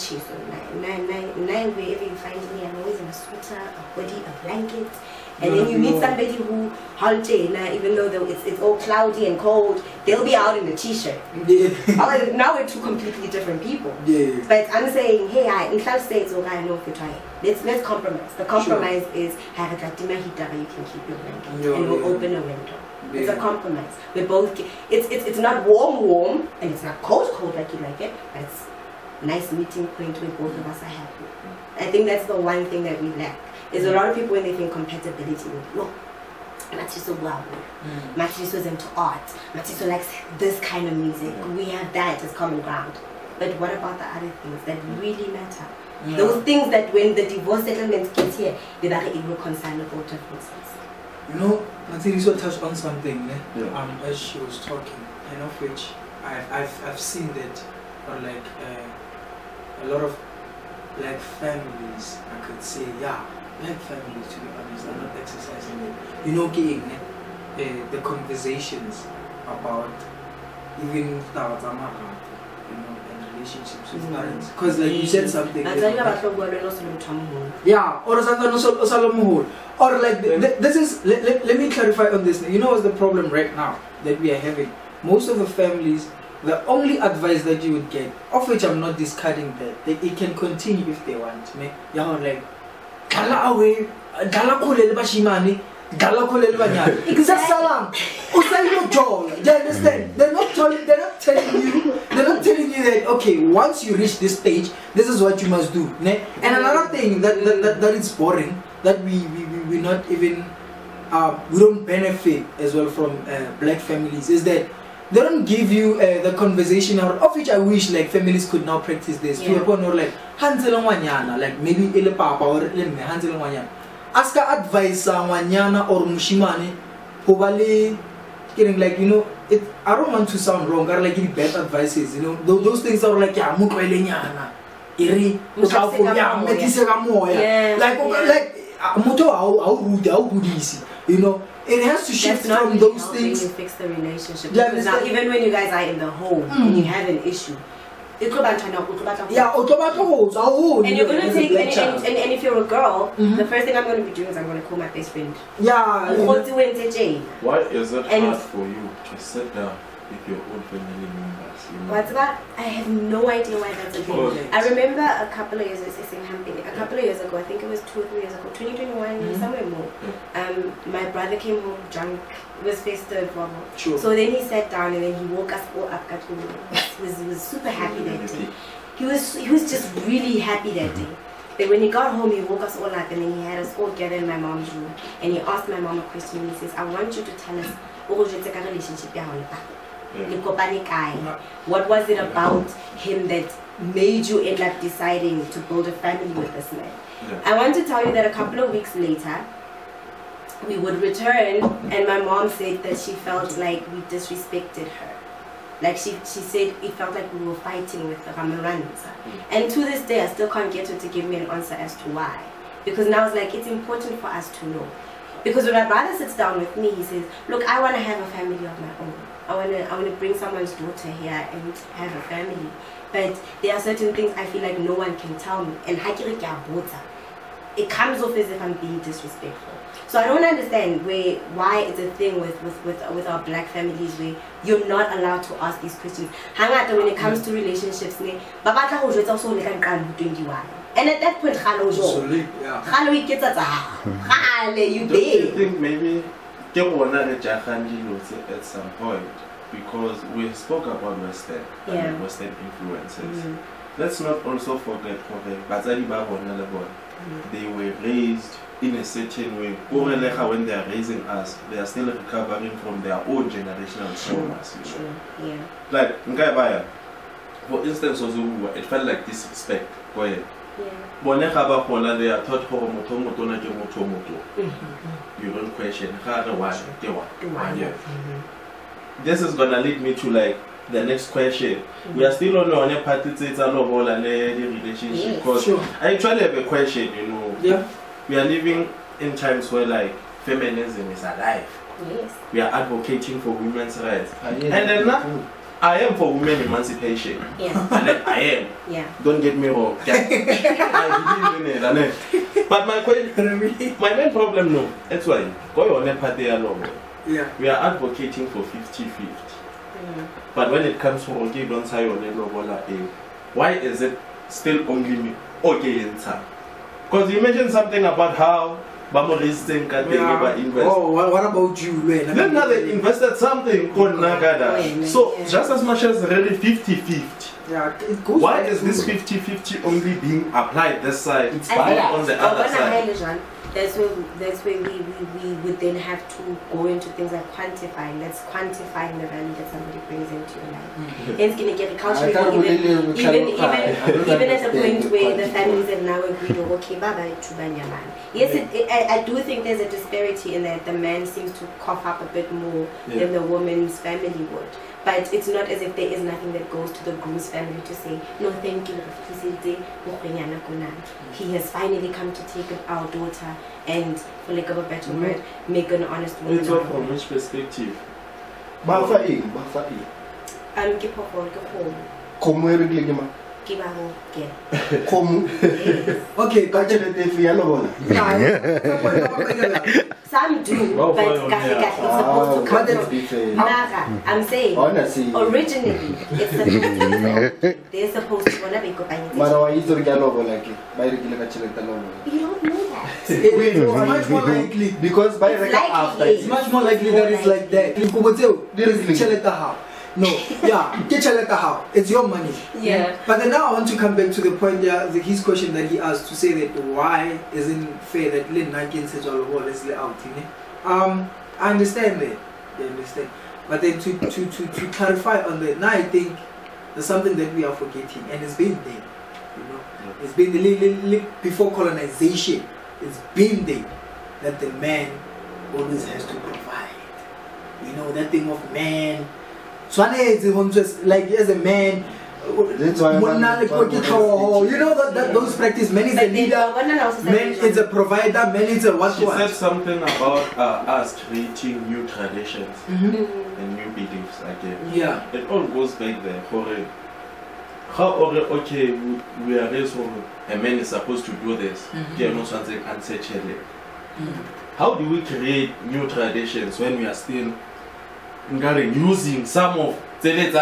you find me, I'm always in a sweater, a hoodie, a blanket. And then you meet somebody who, even though it's all cloudy and cold, they'll be out in a t-shirt. Now we're two completely different people. But I'm saying, hey, in class states, let's compromise. The compromise is, you can keep your blanket and we'll open a window. It's a compromise. We both. It's not warm, and it's not cold like you like it, but it's a nice meeting point where both of us are happy. I think that's the one thing that we lack. There's a lot of people when they think compatibility with, look, Matiso well, Matiso's into art, Matiso likes this kind of music, we have that as common ground. But what about the other things that really matter? Those things that when the divorce settlement gets here, they're very irreconcilable differences. You know, Matiso touched on something as she was talking, and of which I've seen that on like a lot of black families, I could say, black families, to be honest, are not exercising it. You know, the conversations about even and relationships with parents. Because like you said something. Or like this is let me clarify on this. You know what's the problem right now that we are having? Most of the families, the only advice that you would get, of which I'm not discarding that, it can continue if they want. Like Dala away, Dala Kulel Bashimani, Dala Kulel Banyal. Exact salam. Usay joy. Do you understand? They're not telling you that okay, once you reach this stage, this is what you must do. And another thing that is boring, that we not even we don't benefit as well from black families, is that they don't give you the conversation, of which I wish like families could now practice this. People know like like maybe ele papa or ele me wanyana. Ask advice wanyana or mushimani probably getting like, you know, I don't want to sound wrong, I like giving bad advices, you know. Those things are like nyana. You know, it has to shift from those things. That's not really helping you fix the relationship. Because now, even when you guys are in the home and you have an issue, and you're gonna take and if you're a girl, the first thing I'm gonna be doing is I'm gonna call my best friend. Why is it hard for you to sit down with your own family members? You know? What's that? I have no idea why that's a thing. I remember a couple of years ago, I think it was 2 or 3 years ago, 2021, somewhere more. My brother came home drunk. It was festive. Sure. So then he sat down and then he woke us all up. He was super happy that day. He was just really happy that day. But when he got home, he woke us all up and then he had us all gather in my mom's room. And he asked my mom a question and he says, I want you to tell us what was it about him that made you end up deciding to build a family with this man? I want to tell you that a couple of weeks later, we would return and my mom said that she felt like we disrespected her. Like she said it felt like we were fighting with the Ramarans. And to this day I still can't get her to give me an answer as to why. Because now it's like it's important for us to know. Because when my brother sits down with me, he says, look, I want to have a family of my own. I want to bring someone's daughter here and have a family. But there are certain things I feel like no one can tell me. And it comes off as if I'm being disrespectful. So I don't understand why it's a thing with our black families where you're not allowed to ask these questions. When it comes to relationships, and at that point, you don't you think maybe at some point, because we spoke about Western Western influences. let's not also forget batsadi ba bona le bona. They were raised in a certain way. When they are raising us, they are still recovering from their own generational traumas. Yeah. Like for instance, it felt like disrespect. Go ahead. They are taught you don't question. This is gonna lead me to like the next question. We are still on a part it's a relationship because I actually have a question, you know. Yeah. We are living in times where like feminism is alive. Yes. We are advocating for women's rights. And then I am for women emancipation. Yeah. And then I am. Yeah. Don't get me wrong. I believe in it. But my main problem no. That's why go on a party alone. Yeah. We are advocating for 50-50. But when it comes to okay, don't say why is it still only me? Okay, in time. Because you mentioned something about how Bamoristing invest. Oh, what about you? Then now they invested something called Nagada. So just as much as really 50-50. Yeah, it goes. Why is this 50-50 only being applied this side? It's on the other side. That's where we would then have to go into things like quantifying. Let's quantify the value that somebody brings into your life. It's going to get culturally even at the point where the families have now agreed, okay, bye to Banyaman. Yes, I do think there's a disparity in that the man seems to cough up a bit more than the woman's family would. But it's not as if there is nothing that goes to the groom's family to say, no, thank you. He has finally come to take our daughter and, for lack of a better word, make an honest woman. It's all from which perspective? Okay, some do, but it's supposed to come from Naga. I'm saying, originally, it's supposed to be they're supposed to want to be You don't know that. It's much more likely. Because by after it's much more likely that it's like that. No, yeah, it's your money. Yeah. But then now I want to come back to the point there, his question that he asked to say that why isn't fair that Lynn Nankin says all of all is out. I understand that. They understand. But then to clarify on that, now I think there's something that we are forgetting, and it's been there. You know, it's been the before colonization. It's been there that the man always has to provide. You know, that thing of man. So like as a man, that's why you know that those practice. Man is a leader, man is a provider, man is a what. She said something about us creating new traditions and new beliefs again. Yeah, it all goes back there. How okay we are raised from a man is supposed to do this. How do we create new traditions when we are still using some of because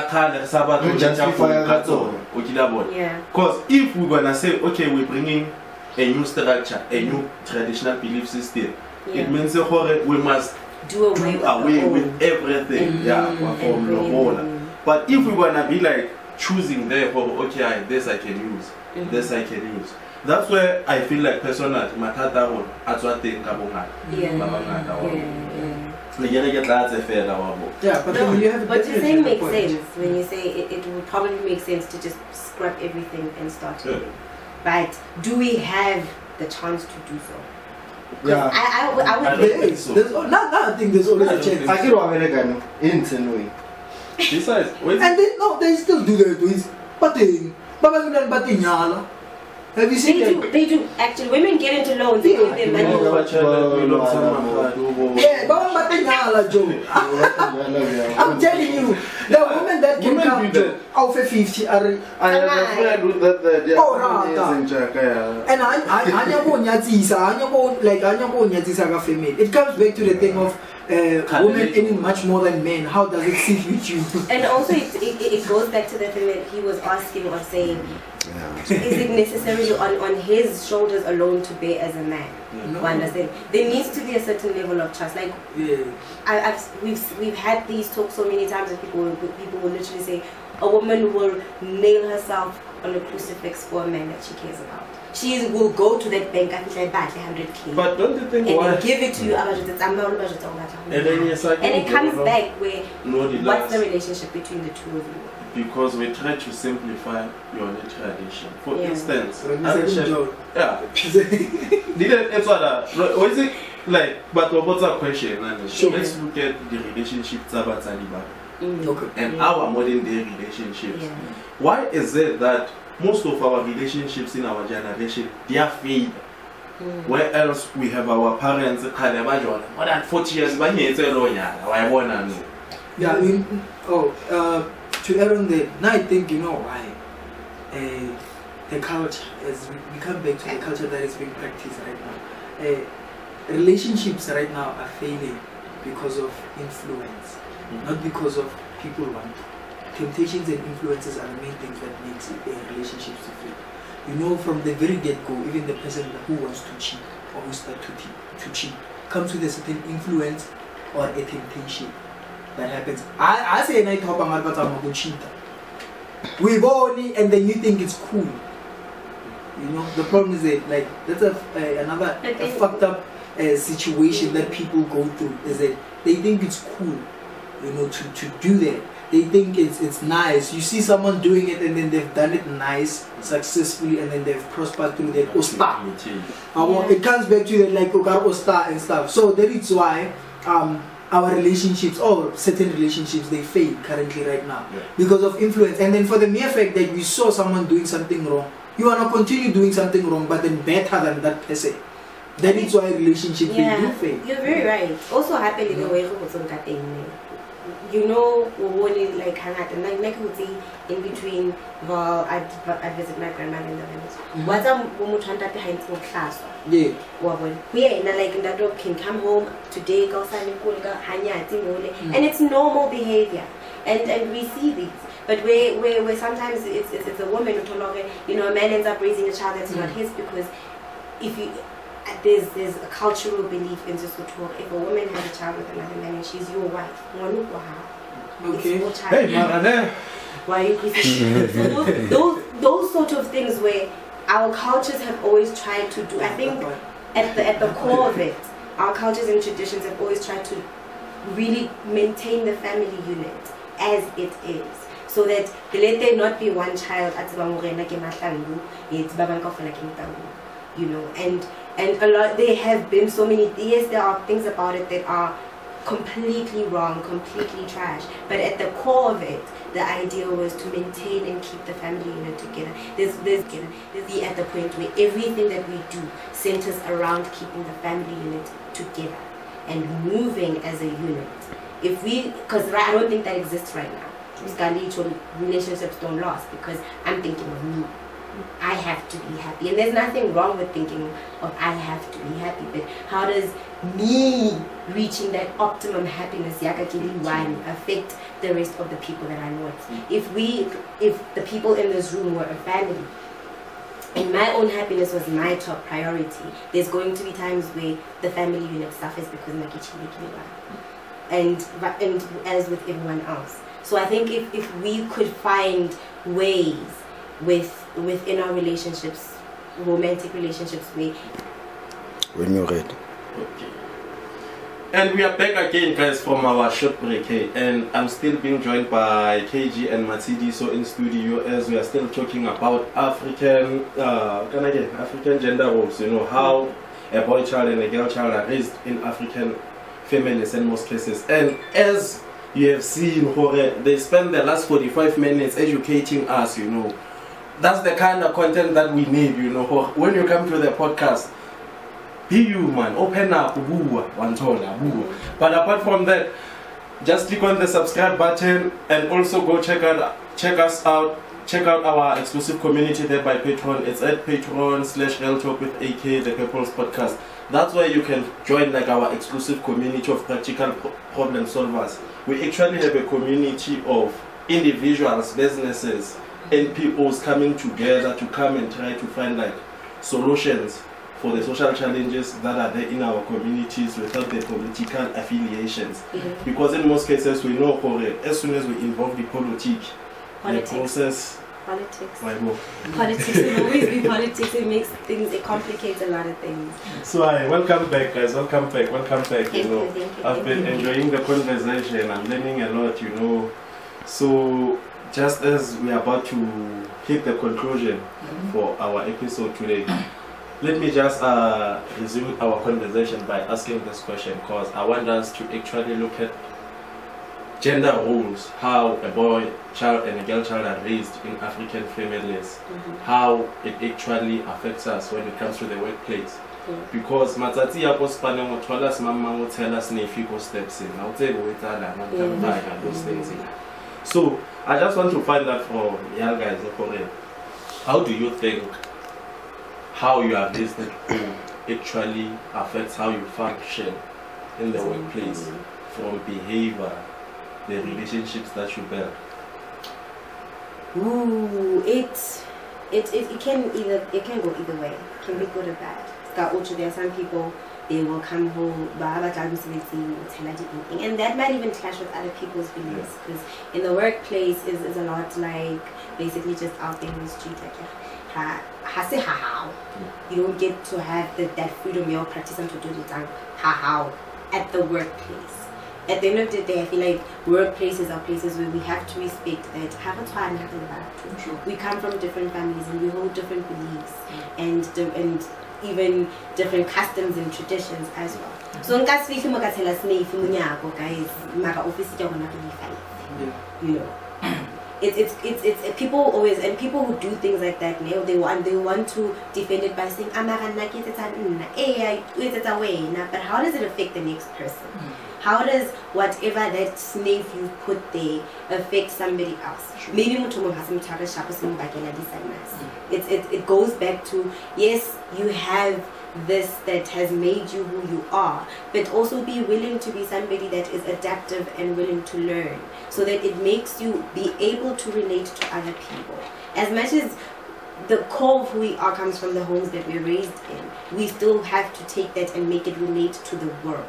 if we're gonna say okay, we're bringing a new structure, a new traditional belief system, it means we must do away with everything. But if we're gonna be like choosing there for okay, this I can use, this I can use. That's where I feel like personal matata on atwate kabonga. Yeah, but then you have what you're saying makes sense when you say it would probably make sense to just scrap everything and start over. But do we have the chance to do so? Yeah, I would think so. I think there's always a chance. I Besides, and they still do their doings. But have you seen them? They do. Actually, women get into loans. They give them money. I'm telling you, the women that can come to over 50 are. It comes back to the thing of women earning much more than men. How does it sit with you? And also, it goes back to the thing that he was asking or saying. Is it necessarily on his shoulders alone to bear as a man? No. Understand? There needs to be a certain level of trust. Like we've had these talks so many times, and people will literally say, a woman will nail herself on a crucifix for a man that she cares about. She will go to that bank and say, 100K. But don't you think and why? then give it to you. And it comes back where what's the relationship between the two of you? Because we try to simplify your tradition. For Yeah. instance, Yeah. it's what is it like? But what's our question? Sure. Let's look at the relationship Okay. and our modern day relationships. Yeah. Why is it that most of our relationships in our generation they are failed? Where else we have our parents more than 40 years Yeah, to add on that, now I think you know why. The culture, as we come back to the culture that is being practiced right now. Relationships right now are failing because of influence, not because of people want. Temptations and influences are the main things that makes relationships to fail. You know, from the very get-go, even the person who wants to cheat or who starts to cheat comes with a certain influence or a temptation that happens. I say night hop and cheat. We've only, and then you think it's cool. You know, the problem is that like that's another fucked up situation that people go through, is that they think it's cool, you know, to do that. They think it's nice. You see someone doing it and then they've done it nice, successfully, and then they've prospered through that osta. It comes back to that like osta and stuff. So that is why our relationships, or certain relationships, they fail currently right now because of influence. And then for the mere fact that you saw someone doing something wrong, you want to continue doing something wrong, but then better than that person. That is why relationships do fail. You're very right. Also happened in the way you know, like hang out and like in between. Well, I visit my grandmother in the village. What's up behind the class? Yeah. We are like that dog can come home today, go and it's normal behavior. And we see these. But where sometimes it's a woman who told you know, a man ends up raising a child that's not his, because if you there's a cultural belief in Sesotho. If a woman has a child with another man and she's your wife, okay. It's your child. Why are you kissing? So those sort of things where our cultures have always tried to do. I think at the core of it, our cultures and traditions have always tried to really maintain the family unit as it is, so that let there not be one child at you know, and a lot, there have been so many, yes, there are things about it that are completely wrong, completely trash, but at the core of it, the idea was to maintain and keep the family unit together. There's at the point where everything that we do centers around keeping the family unit together and moving as a unit. If we, because I don't think that exists right now. Relationships don't last because I'm thinking of me. I have to be happy, and there's nothing wrong with thinking of I have to be happy, but how does me reaching that optimum happiness affect the rest of the people that I'm with? If the people in this room were a family and my own happiness was my top priority, there's going to be times where the family unit suffers because and as with everyone else. So I think if we could find ways within our relationships, romantic relationships, when you're ready. Okay. And we are back again, guys, from our short break here, and I'm still being joined by KG and Matsidi, so in studio, as we are still talking about African gender roles. You know, how a boy child and a girl child are raised in African families in most cases. And as you have seen, they spend the last 45 minutes educating us, you know. That's the kind of content that we need, you know. When you come to the podcast, be you, man, open up, but apart from that, just click on the subscribe button and also go check us out. Check out our exclusive community there by Patreon. It's at patreon.com/realtalkwithak, the People's Podcast. That's where you can join like our exclusive community of practical problem solvers. We actually have a community of individuals, businesses, and peoples coming together to come and try to find like solutions for the social challenges that are there in our communities without the political affiliations. Because in most cases we know as soon as we involve the politics, Politics. The process. Politics. Why more? Politics will always be politics. It makes things, it complicates a lot of things. So welcome back, guys. Welcome back. Thank you. I've been enjoying the conversation. I'm learning a lot, So just as we are about to hit the conclusion for our episode today, let me just resume our conversation by asking this question, because I want us to actually look at gender roles, how a boy child and a girl child are raised in African families, how it actually affects us when it comes to the workplace. Because matsatsi ya pospane mo thola se mama mo tshela se ne fiko steps in now tse go etala na ka those things. So I just want to find out from young guys, how do you think how you are raised actually affects how you function in the workplace, from behavior, the relationships that you build? Ooh, it can go either way. It can be good or bad. There are some people, they will come home, and that might even clash with other people's beliefs, because in the workplace is a lot like basically just out there in the street, like you don't get to have that freedom you're practicing to do the time at the workplace. At the end of the day, I feel like workplaces are places where we have to respect that we come from different families and we hold different beliefs and even different customs and traditions as well. So guys, it's people always, and people who do things like that now, they want to defend it by saying but how does it affect the next person? How does whatever that slave you put there affect somebody else? Maybe it goes back to, yes, you have this that has made you who you are, but also be willing to be somebody that is adaptive and willing to learn, so that it makes you be able to relate to other people. As much as the core of who we are comes from the homes that we're raised in, we still have to take that and make it relate to the world.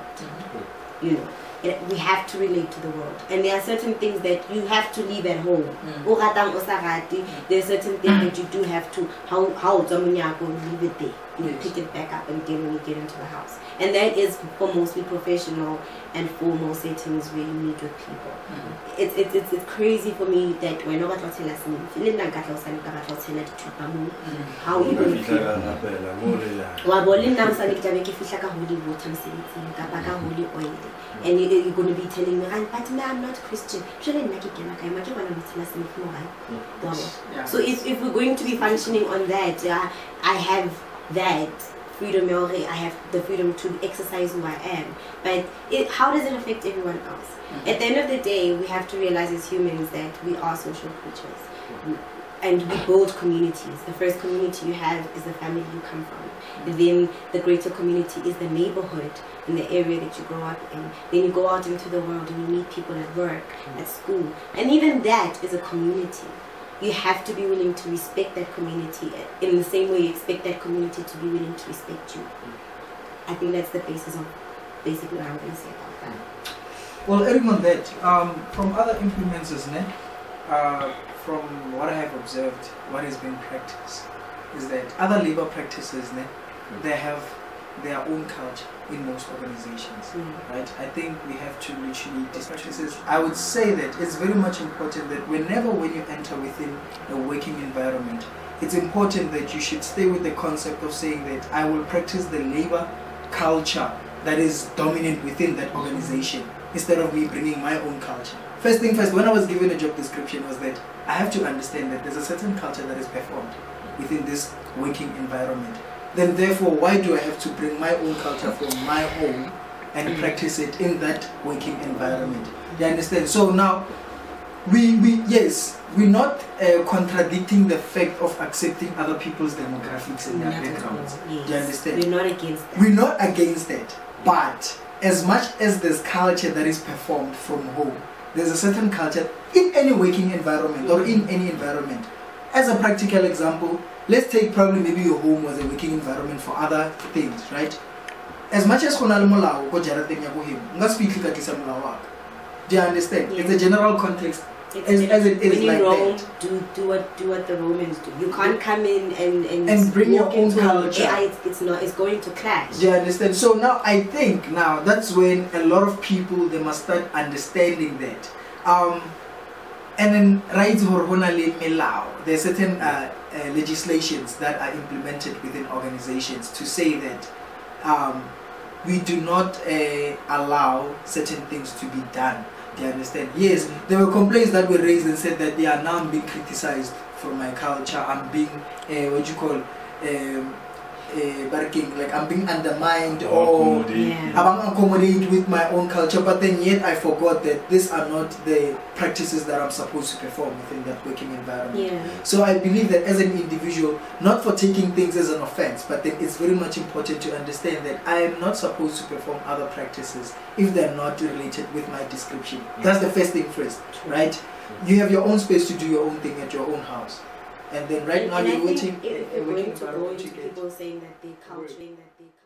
We have to relate to the world, and there are certain things that you have to leave at home. There are certain things that you do have to leave it there. You pick it back up and again when you get into the house, and that is for mostly professional and formal settings where you meet with people. It's crazy for me that when how you going to and you're going to be telling me, but I'm not Christian. So if we're going to be functioning on that, I have that freedom, I have the freedom to exercise who I am. But how does it affect everyone else? At the end of the day, we have to realize as humans that we are social creatures. And we build communities. The first community you have is the family you come from. Then the greater community is the neighborhood in the area that you grow up in. Then you go out into the world and you meet people at work, at school. And even that is a community. You have to be willing to respect that community in the same way you expect that community to be willing to respect you. I think that's the basis of basically what I'm going to say about that. Well, adding on that, from other influences, from what I have observed, what has been practiced is that other labor practices, they have their own culture in most organizations, right? I think we have to literally practices. I would say that it's very much important that when you enter within a working environment, it's important that you should stay with the concept of saying that I will practice the labor culture that is dominant within that organization, instead of me bringing my own culture. First thing first, when I was given a job description, was that I have to understand that there's a certain culture that is performed within this working environment. Then therefore, why do I have to bring my own culture from my home and practice it in that working environment? You understand? So now, we're not contradicting the fact of accepting other people's demographics and their backgrounds. Yes. Do you understand? We're not against that. We're not against that. But as much as there's culture that is performed from home, there's a certain culture in any working environment or in any environment. As a practical example, let's take probably maybe your home was a working environment for other things, right? As much as do you understand? Yes. It's a general context as it is when like in Rome, that. do what the Romans do. You can't come in and bring your walk own into culture. it's going to clash. Do you understand? So now I think now that's when a lot of people they must start understanding that. And then rights hormonally melao. There are certain legislations that are implemented within organizations to say that we do not allow certain things to be done. Do you understand? Yes, there were complaints that were raised and said that now I'm being criticized for my culture. I'm being what you call barking, like I'm being undermined or I'm accommodate with my own culture, but then yet I forgot that these are not the practices that I'm supposed to perform within that working environment. So I believe that as an individual, not for taking things as an offense, but then it's very much important to understand that I am not supposed to perform other practices if they're not related with my description. That's the first thing first, right? You have your own space to do your own thing at your own house. And then right now you're waiting. If you're going to go into people saying that they're culturing, that they